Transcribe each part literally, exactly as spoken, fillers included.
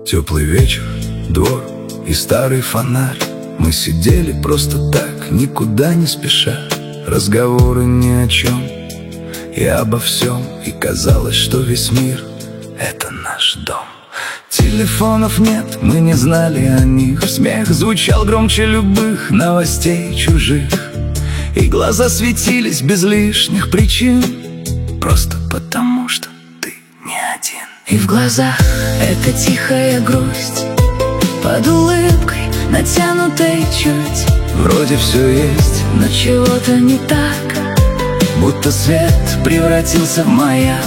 Теплый вечер, двор и старый фонарь. Мы сидели просто так, никуда не спеша. Разговоры ни о чем и обо всем. И казалось, что весь мир — это наш дом. Телефонов нет, мы не знали о них. Смех звучал громче любых новостей чужих. И глаза светились без лишних причин, просто потому что ты не один. И в глазах эта тихая грусть, под улыбкой натянутой чуть. Вроде все есть, но чего-то не так, будто свет превратился в маяк.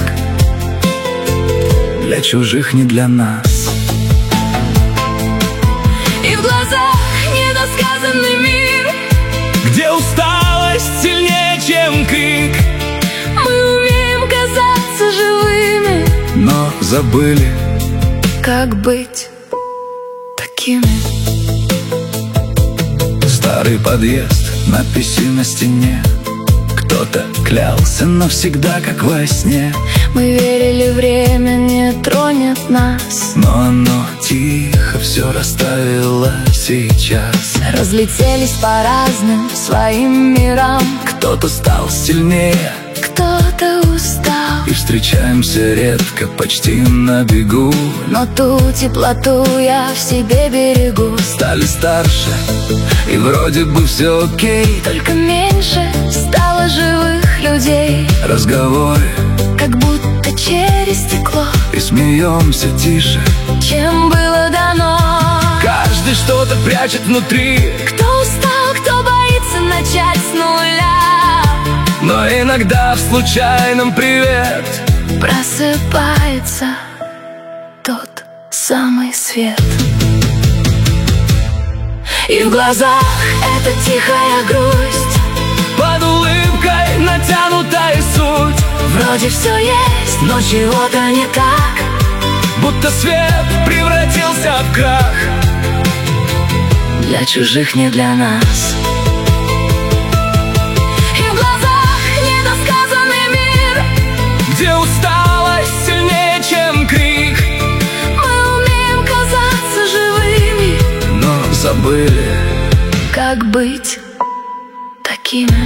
Для чужих, не для нас. И в глазах недосказанный мир, где усталость сильнее, чем крик. Мы умеем казаться живыми, но забыли, как быть такими. Старый подъезд, надписи на стене. Кто-то клялся навсегда, как во сне. Мы верили, время не тронет нас, но оно тихо все расставило сейчас. Разлетелись по разным своим мирам. Кто-то стал сильнее, кто-то устал, и встречаемся редко, почти на бегу. но ту теплоту я в себе берегу. Стали старше, и вроде бы все окей, только меньше стало живых людей. Разговоры, как будто через стекло, и смеемся тише, чем было дано. Каждый что-то прячет внутри. Кто устал, кто боится начать с нуля, но иногда в случайном привет просыпается тот самый свет. И в глазах эта тихая грусть, под улыбкой натянутая суть. вроде все есть, но чего-то не так, будто свет превратился в крах. для чужих, не для нас. И в глазах недосказанный мир, где усталость сильнее, чем крик. мы умеем казаться живыми, но забыли, как быть такими.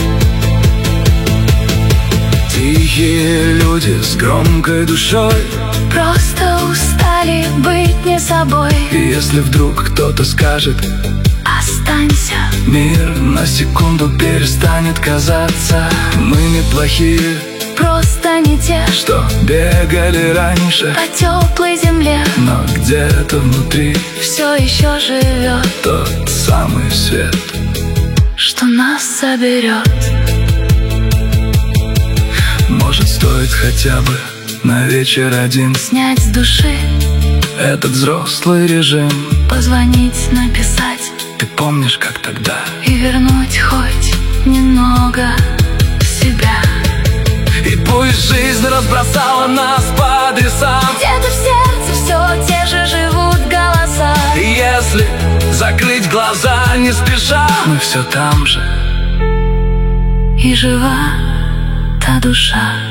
Тихие люди с громкой душой, Просто устали быть не собой. и если вдруг кто-то скажет Останься, мир на секунду перестанет казаться. Мы неплохие, просто не те, что бегали раньше, по теплой земле но где-то внутри все еще живет, тот самый свет, что нас соберет. может, стоит хотя бы на вечер один Снять с души, этот взрослый режим. позвонить, написать Ты помнишь, как тогда? и вернуть хоть немного себя. И пусть жизнь разбросала нас по адресам, Где-то в сердце все те же живут голоса. и если закрыть глаза не спеша, мы все там же. И жива та душа.